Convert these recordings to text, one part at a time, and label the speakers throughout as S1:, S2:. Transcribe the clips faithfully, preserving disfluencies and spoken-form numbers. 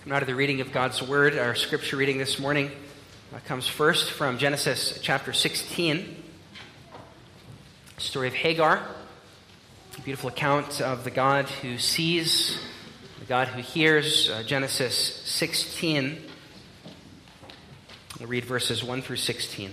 S1: Out of the reading of God's Word, our scripture reading this morning uh, comes first from Genesis chapter sixteen, the story of Hagar, a beautiful account of the God who sees, the God who hears. uh, Genesis sixteen, we'll read verses one through sixteen.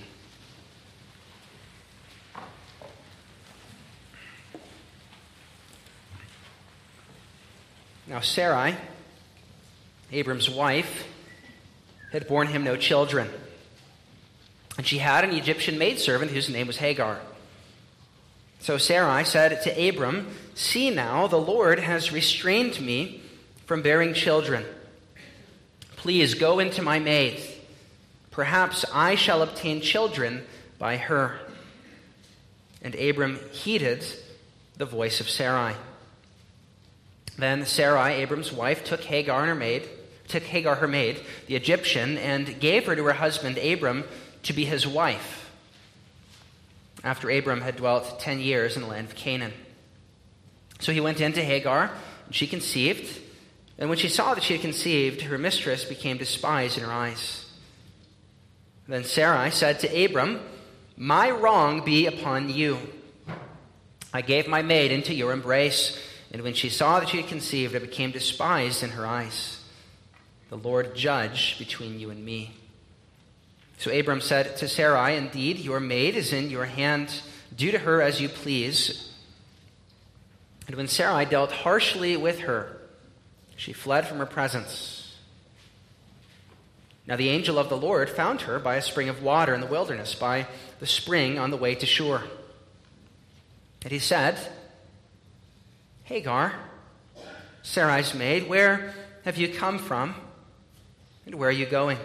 S1: Now Sarai, Abram's wife, had borne him no children. And she had an Egyptian maidservant whose name was Hagar. So Sarai said to Abram, "See now, the Lord has restrained me from bearing children. Please go into my maid. Perhaps I shall obtain children by her." And Abram heeded the voice of Sarai. Then Sarai, Abram's wife, took Hagar and her maid, took Hagar her maid, the Egyptian, and gave her to her husband Abram to be his wife, after Abram had dwelt ten years in the land of Canaan. So he went in to Hagar, and she conceived. And when she saw that she had conceived, her mistress became despised in her eyes. Then Sarai said to Abram, "My wrong be upon you. I gave my maid into your embrace, and when she saw that she had conceived, I became despised in her eyes. The Lord judge between you and me." So Abram said to Sarai, "Indeed, your maid is in your hand. Do to her as you please." And when Sarai dealt harshly with her, she fled from her presence. Now the angel of the Lord found her by a spring of water in the wilderness, by the spring on the way to Shur. And he said, "Hagar, Sarai's maid, where have you come from, and where are you going?"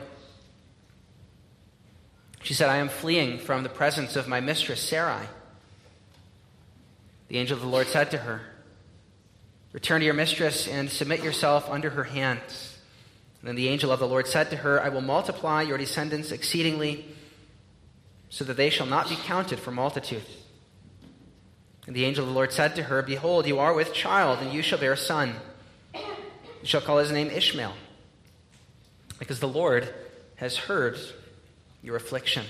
S1: She said, "I am fleeing from the presence of my mistress Sarai." The angel of the Lord said to her, "Return to your mistress and submit yourself under her hand." And then the angel of the Lord said to her, "I will multiply your descendants exceedingly, so that they shall not be counted for multitude." And the angel of the Lord said to her, "Behold, you are with child, and you shall bear a son. You shall call his name Ishmael, because the Lord has heard your affliction.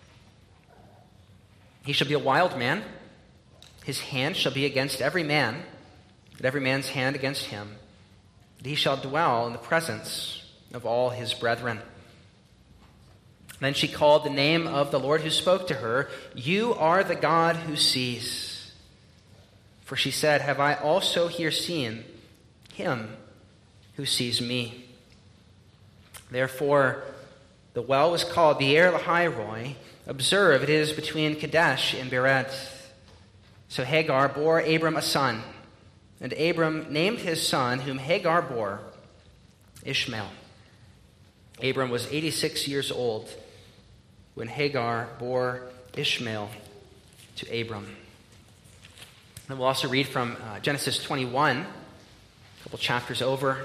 S1: He shall be a wild man. His hand shall be against every man, and every man's hand against him. And he shall dwell in the presence of all his brethren." Then she called the name of the Lord who spoke to her, "You are the God who sees." For she said, "Have I also here seen him who sees me?" Therefore, the well was called Be'er Lahai-roi. Observe, it is between Kadesh and Bered. So Hagar bore Abram a son, and Abram named his son, whom Hagar bore, Ishmael. Abram was eighty-six years old when Hagar bore Ishmael to Abram. And we'll also read from uh, Genesis twenty-one, a couple chapters over.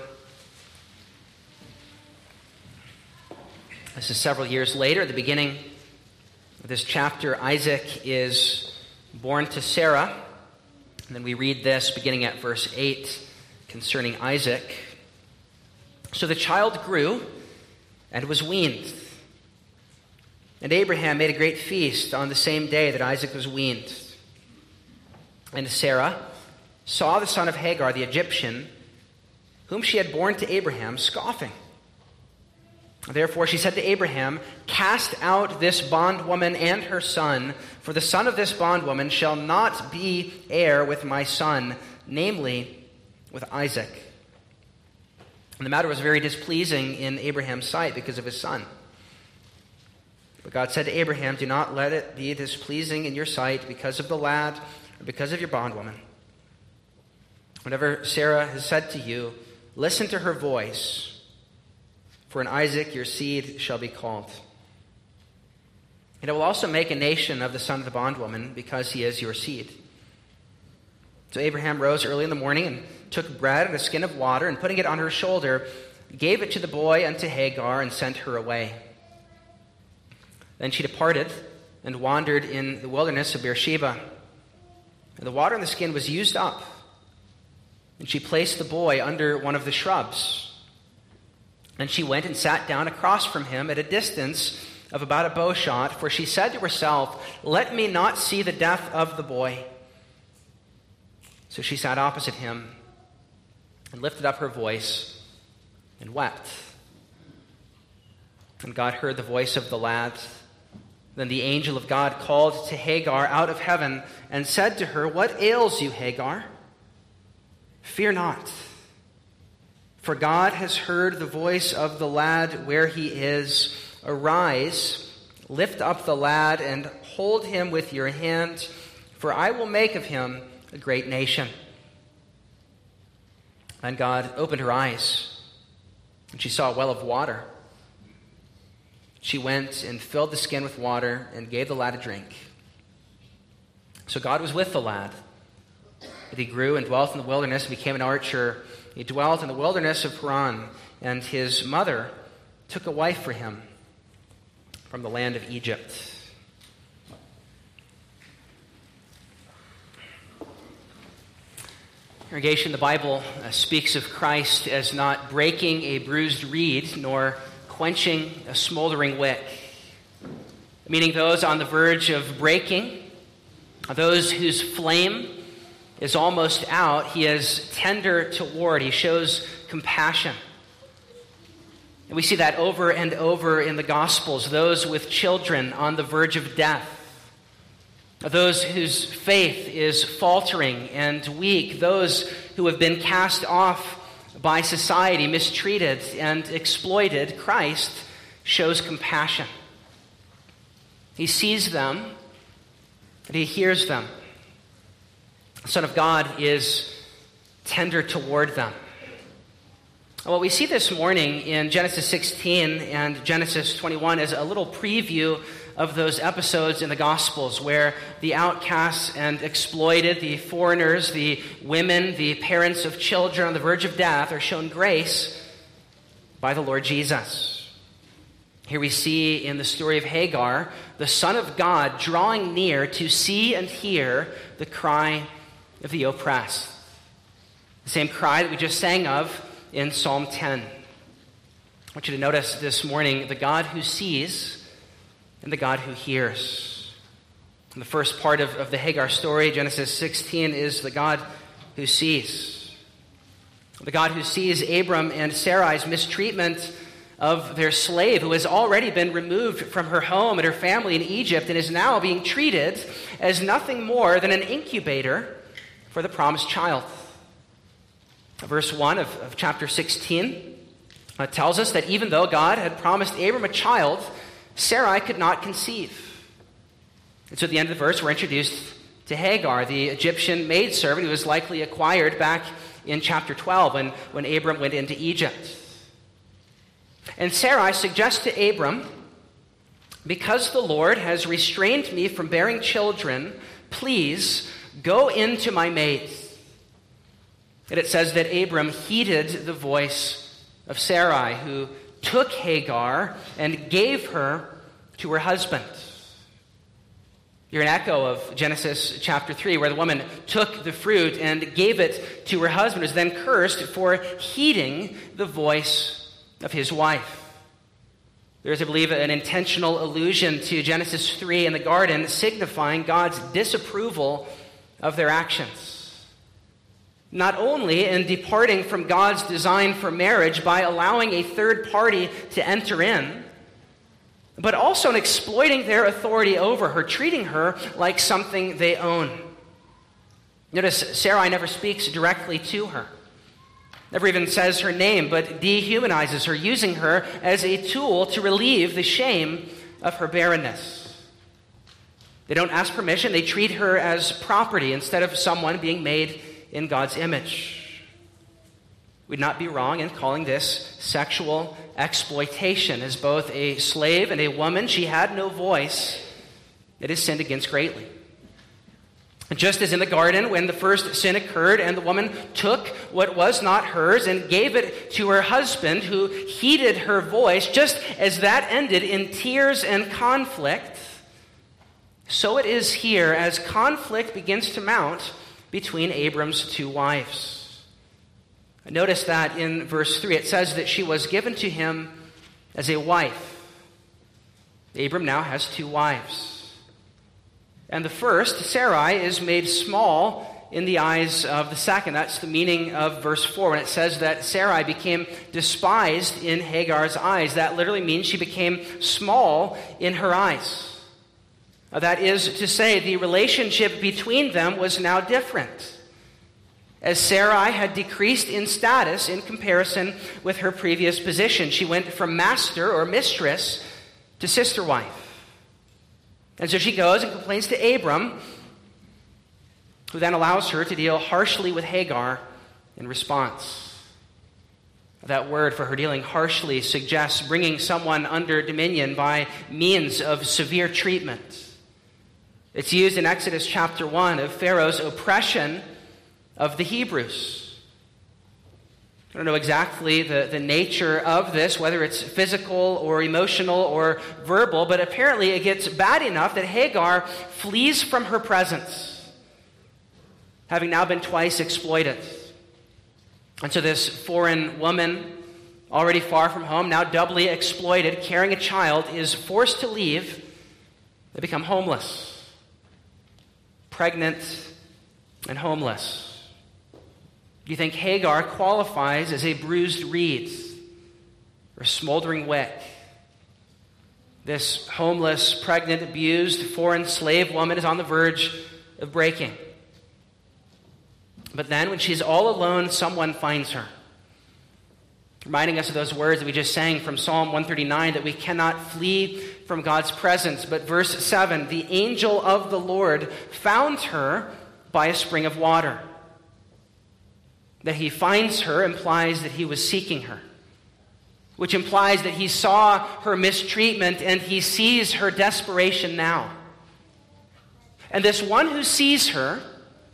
S1: This is several years later. At the beginning of this chapter, Isaac is born to Sarah. And then we read this beginning at verse eight concerning Isaac. So the child grew and was weaned. And Abraham made a great feast on the same day that Isaac was weaned. And Sarah saw the son of Hagar, the Egyptian, whom she had borne to Abraham, scoffing. Therefore she said to Abraham, "Cast out this bondwoman and her son, for the son of this bondwoman shall not be heir with my son, namely with Isaac." And the matter was very displeasing in Abraham's sight because of his son. But God said to Abraham, "Do not let it be displeasing in your sight because of the lad, because of your bondwoman. Whatever Sarah has said to you, listen to her voice, for in Isaac your seed shall be called. And I will also make a nation of the son of the bondwoman, because he is your seed." So Abraham rose early in the morning and took bread and a skin of water, and putting it on her shoulder, gave it to the boy unto Hagar, and sent her away. Then she departed and wandered in the wilderness of Beersheba. And the water in the skin was used up, and she placed the boy under one of the shrubs. And she went and sat down across from him at a distance of about a bow shot, for she said to herself, "Let me not see the death of the boy." So she sat opposite him and lifted up her voice and wept. And God heard the voice of the lad. Then the angel of God called to Hagar out of heaven and said to her, "What ails you, Hagar? Fear not, for God has heard the voice of the lad where he is. Arise, lift up the lad, and hold him with your hand, for I will make of him a great nation." And God opened her eyes, and she saw a well of water. She went and filled the skin with water and gave the lad a drink. So God was with the lad, but he grew and dwelt in the wilderness and became an archer. He dwelt in the wilderness of Paran, and his mother took a wife for him from the land of Egypt. Congregation, the Bible uh, speaks of Christ as not breaking a bruised reed, nor quenching a smoldering wick, meaning those on the verge of breaking, those whose flame is almost out. He is tender toward. He shows compassion. And we see that over and over in the Gospels. Those with children on the verge of death, those whose faith is faltering and weak, those who have been cast off by society, mistreated and exploited. Christ shows compassion. He sees them and he hears them. The Son of God is tender toward them. What we see this morning in Genesis sixteen and Genesis twenty-one is a little preview of those episodes in the Gospels where the outcasts and exploited, the foreigners, the women, the parents of children on the verge of death are shown grace by the Lord Jesus. Here we see in the story of Hagar, the Son of God drawing near to see and hear the cry of the oppressed. The same cry that we just sang of in Psalm ten. I want you to notice this morning the God who sees and the God who hears. And the first part of, of the Hagar story, Genesis sixteen, is the God who sees. The God who sees Abram and Sarai's mistreatment of their slave, who has already been removed from her home and her family in Egypt and is now being treated as nothing more than an incubator for the promised child. Verse one of, of chapter sixteen uh, tells us that even though God had promised Abram a child, Sarai could not conceive. And so at the end of the verse, we're introduced to Hagar, the Egyptian maidservant who was likely acquired back in chapter twelve when, when Abram went into Egypt. And Sarai suggests to Abram, "Because the Lord has restrained me from bearing children, please go into my maid." And it says that Abram heeded the voice of Sarai, who took Hagar and gave her to her husband. You're an echo of Genesis chapter three, where the woman took the fruit and gave it to her husband, who was then cursed for heeding the voice of his wife. There is, I believe, an intentional allusion to Genesis three in the garden, signifying God's disapproval of their actions. Not only in departing from God's design for marriage by allowing a third party to enter in, but also in exploiting their authority over her, treating her like something they own. Notice Sarai never speaks directly to her, never even says her name, but dehumanizes her, using her as a tool to relieve the shame of her barrenness. They don't ask permission. They treat her as property instead of someone being made in God's image. We'd not be wrong in calling this sexual exploitation. As both a slave and a woman, she had no voice. It is sinned against greatly. Just as in the garden, when the first sin occurred and the woman took what was not hers and gave it to her husband, who heeded her voice, just as that ended in tears and conflict, so it is here as conflict begins to mount between Abram's two wives. Notice that in verse three it says that she was given to him as a wife. Abram now has two wives. And the first, Sarai, is made small in the eyes of the second. That's the meaning of verse four when it says that Sarai became despised in Hagar's eyes. That literally means she became small in her eyes. That is to say, the relationship between them was now different, as Sarai had decreased in status in comparison with her previous position. She went from master or mistress to sister wife. And so she goes and complains to Abram, who then allows her to deal harshly with Hagar in response. That word for her dealing harshly suggests bringing someone under dominion by means of severe treatment. It's used in Exodus chapter one of Pharaoh's oppression of the Hebrews. I don't know exactly the, the nature of this, whether it's physical or emotional or verbal, but apparently it gets bad enough that Hagar flees from her presence, having now been twice exploited. And so this foreign woman, already far from home, now doubly exploited, carrying a child, is forced to leave. They become homeless, pregnant and homeless. Do you think Hagar qualifies as a bruised reed or smoldering wick? This homeless, pregnant, abused, foreign slave woman is on the verge of breaking. But then, when she's all alone, someone finds her, reminding us of those words that we just sang from Psalm one thirty-nine, that we cannot flee from God's presence. But verse seven, the angel of the Lord found her by a spring of water. That he finds her implies that he was seeking her, which implies that he saw her mistreatment and he sees her desperation now. And this one who sees her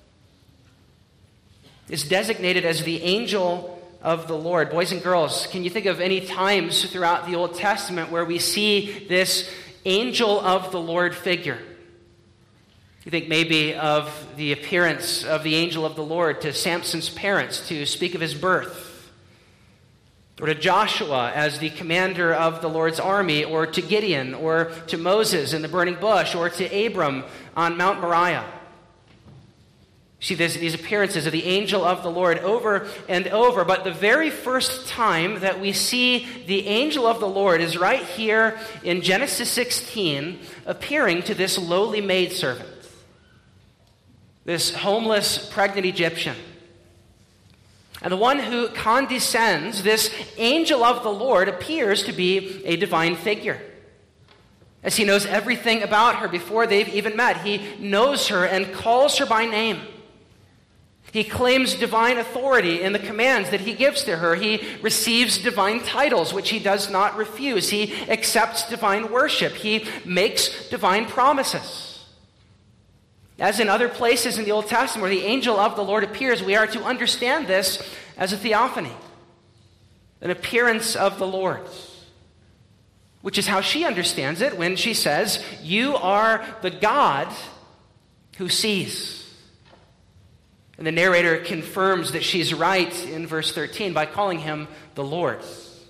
S1: is designated as the angel of the Lord. Boys and girls, can you think of any times throughout the Old Testament where we see this angel of the Lord figure? You think maybe of the appearance of the angel of the Lord to Samson's parents to speak of his birth, or to Joshua as the commander of the Lord's army, or to Gideon, or to Moses in the burning bush, or to Abram on Mount Moriah. See this, these appearances of the angel of the Lord over and over, but the very first time that we see the angel of the Lord is right here in Genesis sixteen, appearing to this lowly maidservant, this homeless, pregnant Egyptian. And the one who condescends, this angel of the Lord, appears to be a divine figure, as he knows everything about her before they've even met. He knows her and calls her by name. He claims divine authority in the commands that he gives to her. He receives divine titles, which he does not refuse. He accepts divine worship. He makes divine promises. As in other places in the Old Testament where the angel of the Lord appears, we are to understand this as a theophany, an appearance of the Lord, which is how she understands it when she says, "You are the God who sees." And the narrator confirms that she's right in verse thirteen by calling him the Lord.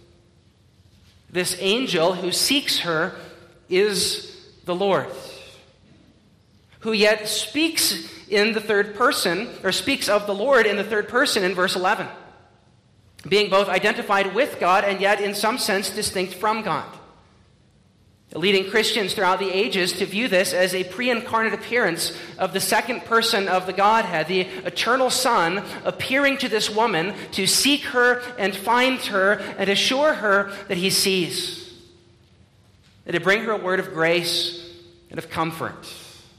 S1: This angel who seeks her is the Lord, who yet speaks in the third person, or speaks of the Lord in the third person in verse eleven, being both identified with God and yet in some sense distinct from God, leading Christians throughout the ages to view this as a pre-incarnate appearance of the second person of the Godhead, the eternal Son, appearing to this woman to seek her and find her and assure her that he sees, and to bring her a word of grace and of comfort.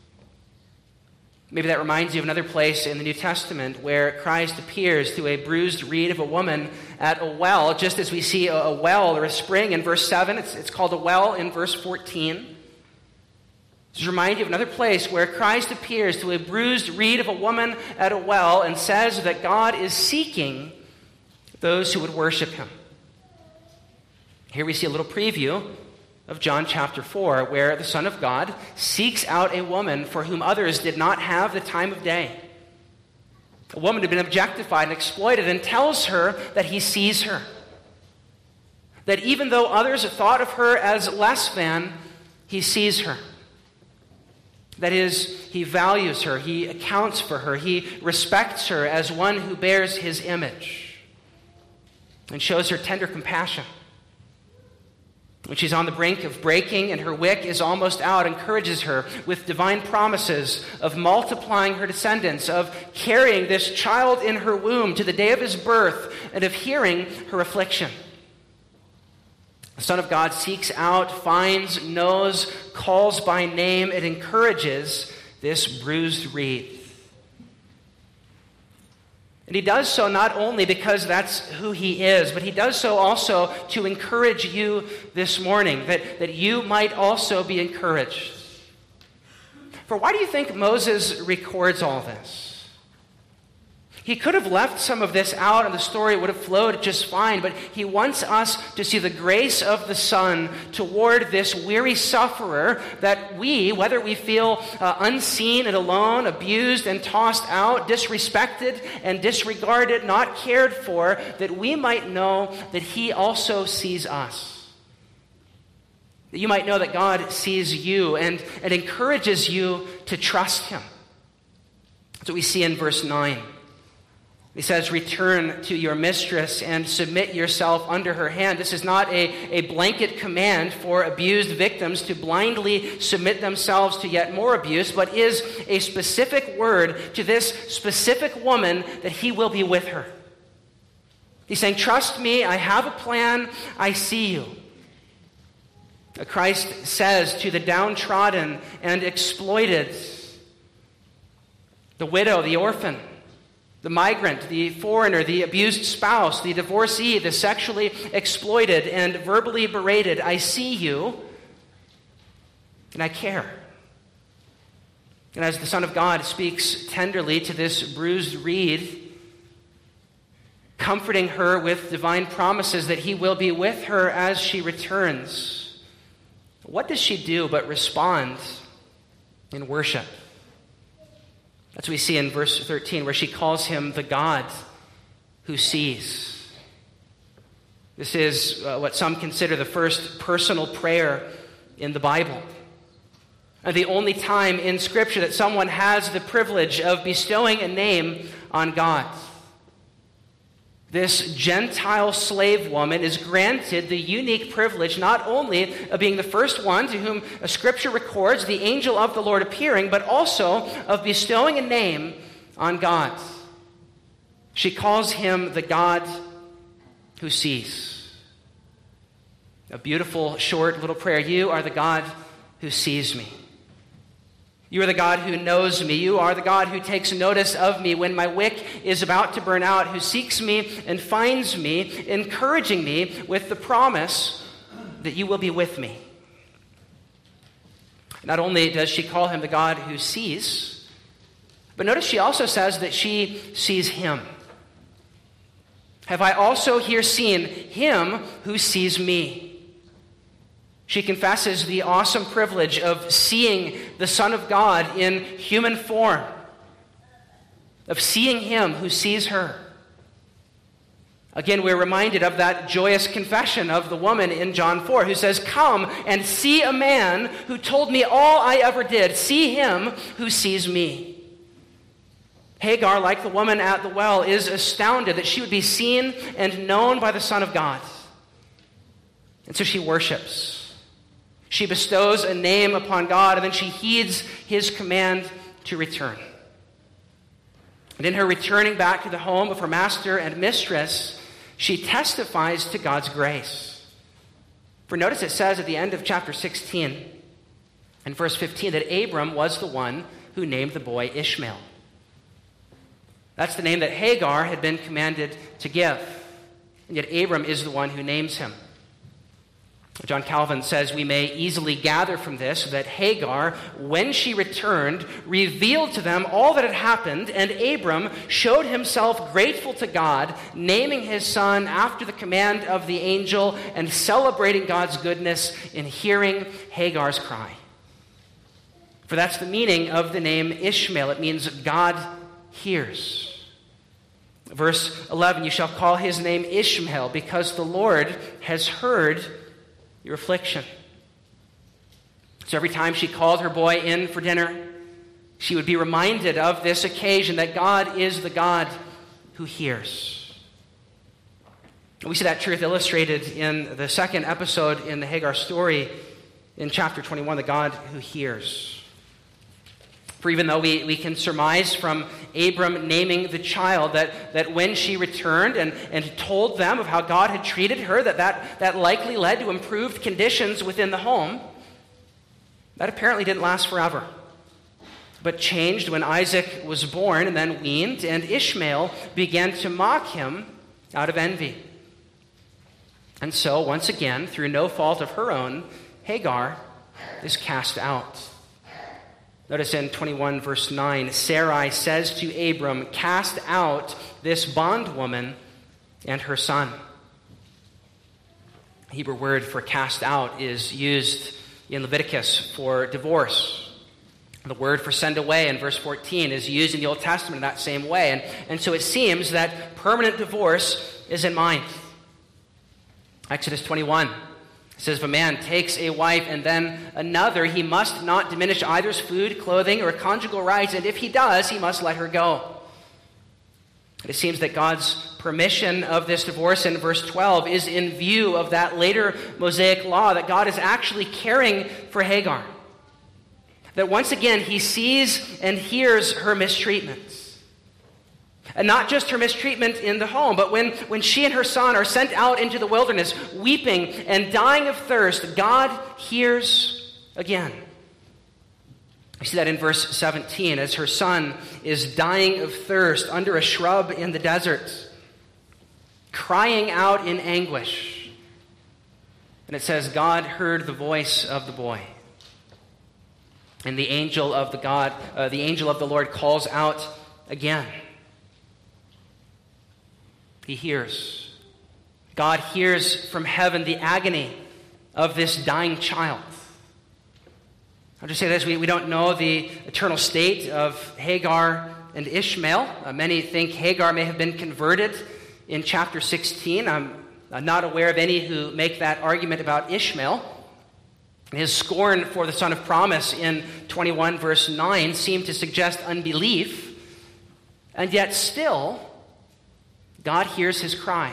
S1: Maybe that reminds you of another place in the New Testament where Christ appears to a bruised reed of a woman at a well, just as we see a well or a spring in verse seven. It's, it's called a well in verse fourteen. This reminds you of another place where Christ appears to a bruised reed of a woman at a well and says that God is seeking those who would worship him. Here we see a little preview of John chapter four, where the Son of God seeks out a woman for whom others did not have the time of day. a woman who'd been objectified and exploited, and tells her that he sees her. That even though others thought of her as less than, he sees her. That is, he values her, he accounts for her, he respects her as one who bears his image and shows her tender compassion. When she's on the brink of breaking and her wick is almost out, encourages her with divine promises of multiplying her descendants, of carrying this child in her womb to the day of his birth, and of hearing her affliction. The Son of God seeks out, finds, knows, calls by name, and encourages this bruised reed. And he does so not only because that's who he is, but he does so also to encourage you this morning, that, that you might also be encouraged. For why do you think Moses records all this? He could have left some of this out and the story would have flowed just fine, but he wants us to see the grace of the Son toward this weary sufferer, that we, whether we feel uh, unseen and alone, abused and tossed out, disrespected and disregarded, not cared for, that we might know that he also sees us. That you might know that God sees you and, and encourages you to trust him. That's what we see in verse nine. He says, return to your mistress and submit yourself under her hand. This is not a, a blanket command for abused victims to blindly submit themselves to yet more abuse, but is a specific word to this specific woman that he will be with her. He's saying, trust me, I have a plan, I see you. Christ says to the downtrodden and exploited, the widow, the orphan, the migrant, the foreigner, the abused spouse, the divorcee, the sexually exploited and verbally berated, I see you and I care. And as the Son of God speaks tenderly to this bruised reed, comforting her with divine promises that he will be with her as she returns, what does she do but respond in worship? That's what we see in verse thirteen, where she calls him the God who sees. This is uh, what some consider the first personal prayer in the Bible. And the only time in Scripture that someone has the privilege of bestowing a name on God. This Gentile slave woman is granted the unique privilege not only of being the first one to whom a Scripture records the angel of the Lord appearing, but also of bestowing a name on God. She calls him the God who sees. A beautiful, short little prayer. You are the God who sees me. You are the God who knows me. You are the God who takes notice of me when my wick is about to burn out, who seeks me and finds me, encouraging me with the promise that you will be with me. Not only does she call him the God who sees, but notice she also says that she sees him. Have I also here seen him who sees me? She confesses the awesome privilege of seeing the Son of God in human form, of seeing him who sees her. Again, we're reminded of that joyous confession of the woman in John four who says, come and see a man who told me all I ever did. See him who sees me. Hagar, like the woman at the well, is astounded that she would be seen and known by the Son of God. And so she worships. She bestows a name upon God, and then she heeds his command to return. And in her returning back to the home of her master and mistress, she testifies to God's grace. For notice it says at the end of chapter sixteen and verse fifteen that Abram was the one who named the boy Ishmael. That's the name that Hagar had been commanded to give. And yet Abram is the one who names him. John Calvin says we may easily gather from this that Hagar, when she returned, revealed to them all that had happened, and Abram showed himself grateful to God, naming his son after the command of the angel and celebrating God's goodness in hearing Hagar's cry. For that's the meaning of the name Ishmael. It means God hears. Verse eleven, you shall call his name Ishmael, because the Lord has heard your affliction. So every time she called her boy in for dinner, she would be reminded of this occasion that God is the God who hears. We see that truth illustrated in the second episode in the Hagar story in chapter twenty-one, the God who hears. For even though we, we can surmise from Abram naming the child that, that when she returned and, and told them of how God had treated her, that, that that likely led to improved conditions within the home, that apparently didn't last forever, but changed when Isaac was born and then weaned, and Ishmael began to mock him out of envy. And so, once again, through no fault of her own, Hagar is cast out. Notice in twenty-one, verse nine, Sarai says to Abram, cast out this bondwoman and her son. The Hebrew word for cast out is used in Leviticus for divorce. The word for send away in verse fourteen is used in the Old Testament in that same way. And, and so it seems that permanent divorce is in mind. Exodus twenty-one says, if a man takes a wife and then another, he must not diminish either's food, clothing, or conjugal rights, and if he does, he must let her go. It seems that God's permission of this divorce in verse twelve is in view of that later Mosaic law that God is actually caring for Hagar. That once again, he sees and hears her mistreatment. And not just her mistreatment in the home, but when, when she and her son are sent out into the wilderness, weeping and dying of thirst, God hears again. We see that in verse seventeen, as her son is dying of thirst under a shrub in the desert, crying out in anguish. And it says, God heard the voice of the boy. And the angel of the God, uh, the angel of the Lord calls out again. He hears. God hears from heaven the agony of this dying child. I'll just say this, we, we don't know the eternal state of Hagar and Ishmael. Uh, many think Hagar may have been converted in chapter sixteen. I'm, I'm not aware of any who make that argument about Ishmael. His scorn for the son of promise in twenty-one verse nine seemed to suggest unbelief, and yet still, God hears his cry.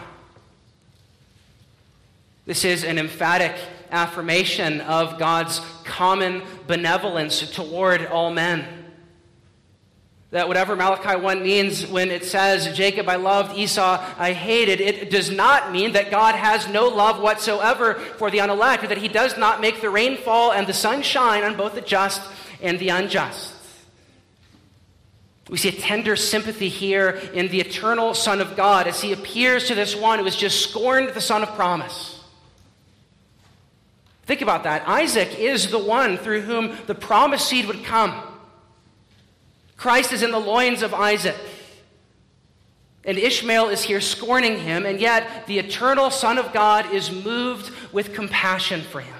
S1: This is an emphatic affirmation of God's common benevolence toward all men. That whatever Malachi one means when it says, Jacob I loved, Esau I hated, it does not mean that God has no love whatsoever for the unelect, or that he does not make the rain fall and the sun shine on both the just and the unjust. We see a tender sympathy here in the eternal Son of God as he appears to this one who has just scorned the son of promise. Think about that. Isaac is the one through whom the promised seed would come. Christ is in the loins of Isaac. And Ishmael is here scorning him, and yet the eternal Son of God is moved with compassion for him.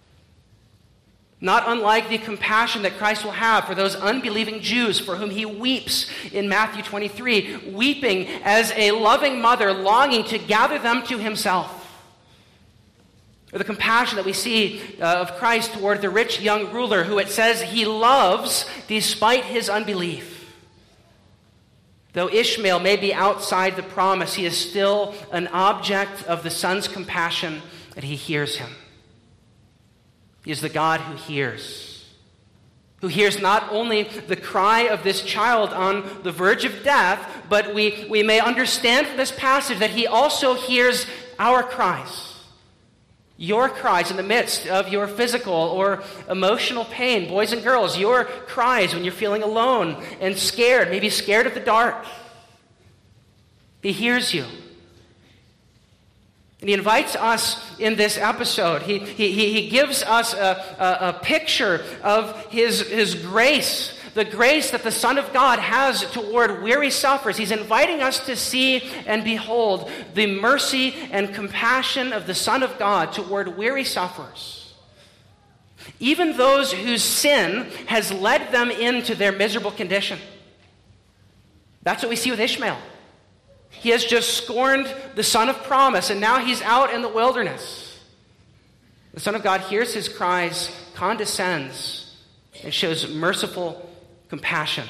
S1: Not unlike the compassion that Christ will have for those unbelieving Jews for whom he weeps in Matthew twenty-three, weeping as a loving mother longing to gather them to himself. Or the compassion that we see uh, of Christ toward the rich young ruler who it says he loves despite his unbelief. Though Ishmael may be outside the promise, he is still an object of the Son's compassion, and he hears him. He is the God who hears. Who hears not only the cry of this child on the verge of death, but we, we may understand from this passage that he also hears our cries. Your cries in the midst of your physical or emotional pain. Boys and girls, your cries when you're feeling alone and scared, maybe scared of the dark. He hears you. And he invites us in this episode. He, he, he gives us a, a, a picture of his, his grace, the grace that the Son of God has toward weary sufferers. He's inviting us to see and behold the mercy and compassion of the Son of God toward weary sufferers. Even those whose sin has led them into their miserable condition. That's what we see with Ishmael. He has just scorned the Son of Promise, and now he's out in the wilderness. The Son of God hears his cries, condescends, and shows merciful compassion.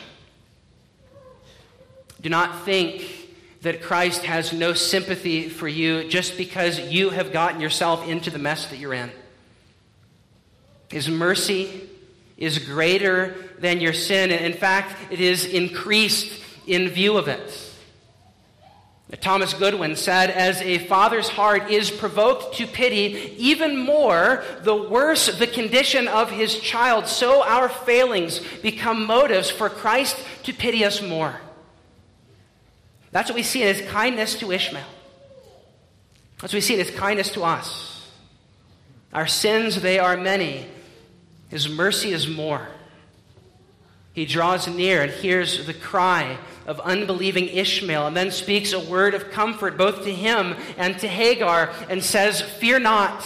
S1: Do not think that Christ has no sympathy for you just because you have gotten yourself into the mess that you're in. His mercy is greater than your sin, and in fact, it is increased in view of it. Thomas Goodwin said, as a father's heart is provoked to pity even more the worse the condition of his child, so our failings become motives for Christ to pity us more. That's what we see in his kindness to Ishmael. That's what we see in his kindness to us. Our sins, they are many. His mercy is more. He draws near and hears the cry of unbelieving Ishmael and then speaks a word of comfort both to him and to Hagar and says, "Fear not."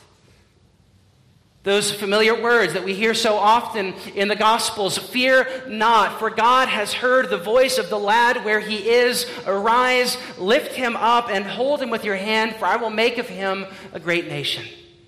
S1: Those familiar words that we hear so often in the Gospels, "Fear not, for God has heard the voice of the lad where he is. Arise, lift him up, and hold him with your hand, for I will make of him a great nation."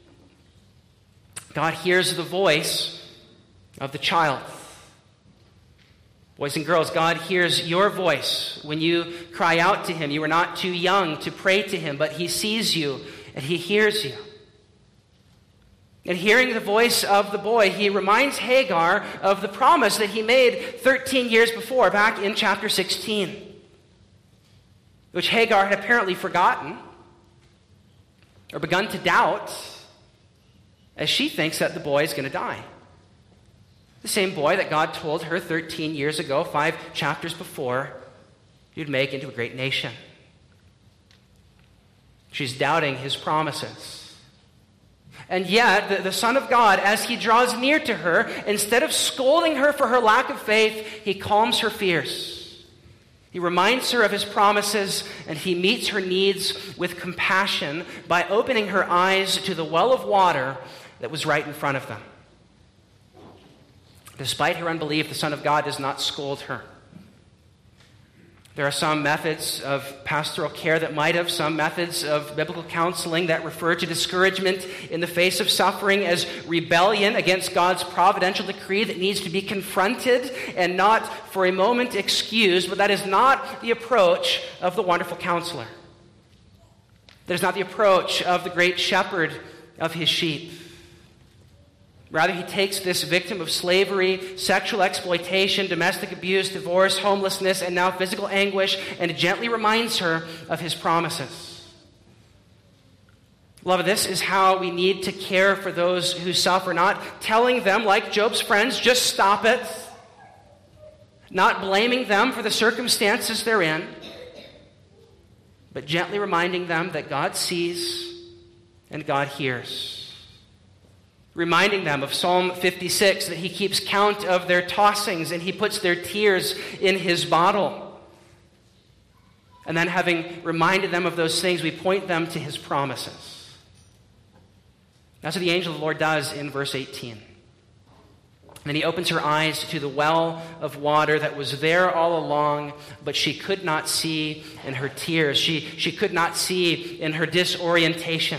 S1: God hears the voice of the child. Boys and girls, God hears your voice when you cry out to him. You are not too young to pray to him, but he sees you and he hears you. And hearing the voice of the boy, he reminds Hagar of the promise that he made thirteen years before, back in chapter sixteen, which Hagar had apparently forgotten or begun to doubt as she thinks that the boy is going to die. The same boy that God told her thirteen years ago, five chapters before, he would make into a great nation. She's doubting his promises. And yet, the, the Son of God, as he draws near to her, instead of scolding her for her lack of faith, he calms her fears. He reminds her of his promises, and he meets her needs with compassion by opening her eyes to the well of water that was right in front of them. Despite her unbelief, the Son of God does not scold her. There are some methods of pastoral care that might have, some methods of biblical counseling that refer to discouragement in the face of suffering as rebellion against God's providential decree that needs to be confronted and not for a moment excused, but that is not the approach of the wonderful counselor. That is not the approach of the great shepherd of his sheep. Rather, he takes this victim of slavery, sexual exploitation, domestic abuse, divorce, homelessness, and now physical anguish, and gently reminds her of his promises. Beloved, this is how we need to care for those who suffer, not telling them, like Job's friends, just stop it, not blaming them for the circumstances they're in, but gently reminding them that God sees and God hears. Reminding them of Psalm fifty-six, that he keeps count of their tossings and he puts their tears in his bottle. And then, having reminded them of those things, we point them to his promises. That's what the angel of the Lord does in verse eighteen. And then he opens her eyes to the well of water that was there all along, but she could not see in her tears. She, she could not see in her disorientation.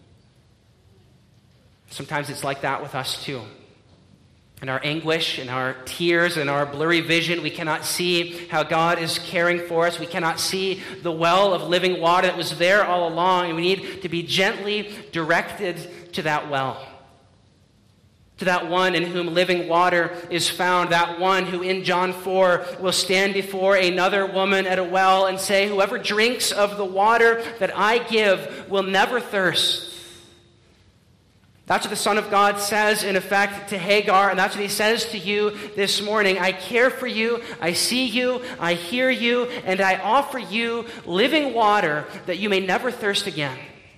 S1: Sometimes it's like that with us too. In our anguish, in our tears, in our blurry vision, we cannot see how God is caring for us. We cannot see the well of living water that was there all along, and we need to be gently directed to that well. To that one in whom living water is found, that one who in John four will stand before another woman at a well and say, "Whoever drinks of the water that I give will never thirst." That's what the Son of God says, in effect, to Hagar, and that's what he says to you this morning. I care for you, I see you, I hear you, and I offer you living water that you may never thirst again.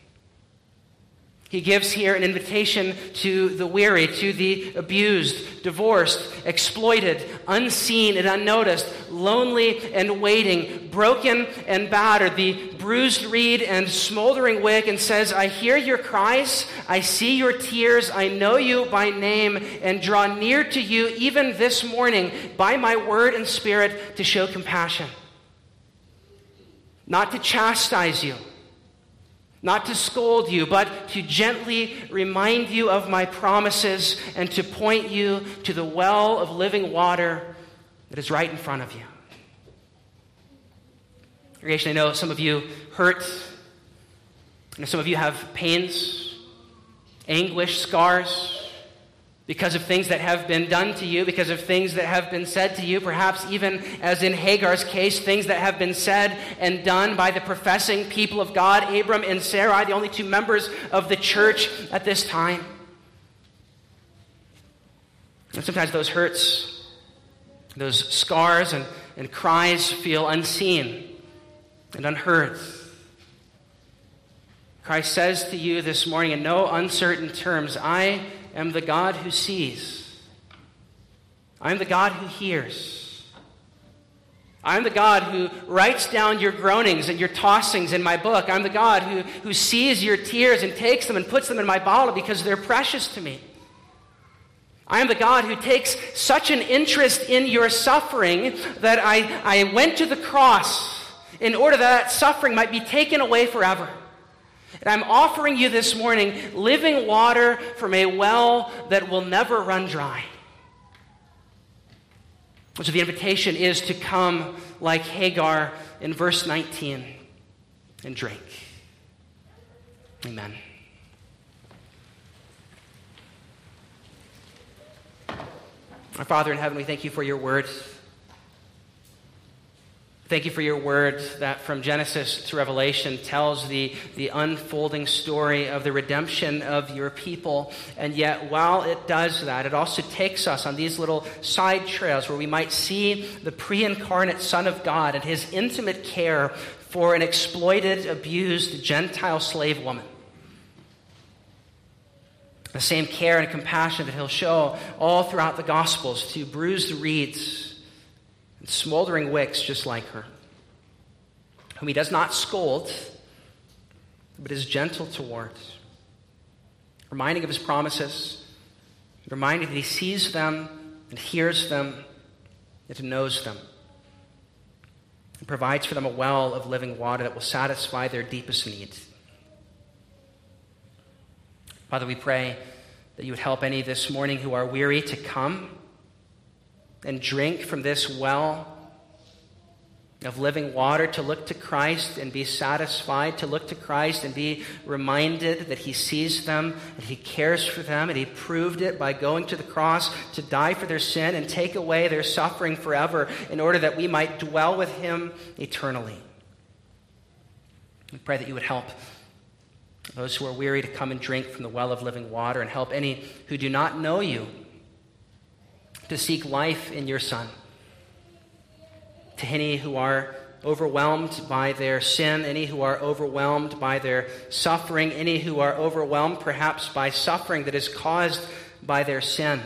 S1: He gives here an invitation to the weary, to the abused, divorced, exploited, unseen and unnoticed, lonely and waiting, broken and battered, the bruised reed and smoldering wick, and says, I hear your cries, I see your tears, I know you by name, and draw near to you even this morning by my word and spirit to show compassion. not to chastise you, not to scold you, but to gently remind you of my promises and to point you to the well of living water that is right in front of you. Congregation, I know some of you hurt. I know some of you have pains, anguish, scars, because of things that have been done to you, because of things that have been said to you, perhaps even as in Hagar's case, things that have been said and done by the professing people of God, Abram and Sarai, the only two members of the church at this time. And sometimes those hurts, those scars and, and cries feel unseen and unheard. Christ says to you this morning in no uncertain terms, I am the God who sees. I am the God who hears. I am the God who writes down your groanings and your tossings in my book. I'm the God who, who sees your tears and takes them and puts them in my bottle because they're precious to me. I am the God who takes such an interest in your suffering that I, I went to the cross in order that, that suffering might be taken away forever. And I'm offering you this morning living water from a well that will never run dry. So the invitation is to come like Hagar in verse nineteen and drink. Amen. Our Father in heaven, we thank you for your word. Thank you for your word that from Genesis to Revelation tells the, the unfolding story of the redemption of your people. And yet, while it does that, it also takes us on these little side trails where we might see the pre-incarnate Son of God and his intimate care for an exploited, abused Gentile slave woman. The same care and compassion that he'll show all throughout the Gospels to bruised reeds and smoldering wicks just like her, whom he does not scold, but is gentle toward, reminding of his promises, reminding that he sees them and hears them and knows them, and provides for them a well of living water that will satisfy their deepest needs. Father, we pray that you would help any this morning who are weary to come and drink from this well of living water, to look to Christ and be satisfied, to look to Christ and be reminded that he sees them, that he cares for them, and he proved it by going to the cross to die for their sin and take away their suffering forever in order that we might dwell with him eternally. We pray that you would help those who are weary to come and drink from the well of living water, and help any who do not know you to seek life in your Son. To any who are overwhelmed by their sin, any who are overwhelmed by their suffering, any who are overwhelmed perhaps by suffering that is caused by their sin,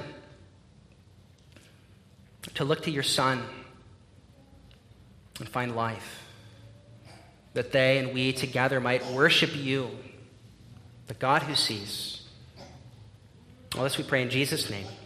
S1: to look to your Son and find life, that they and we together might worship you, the God who sees. All this we pray in Jesus' name.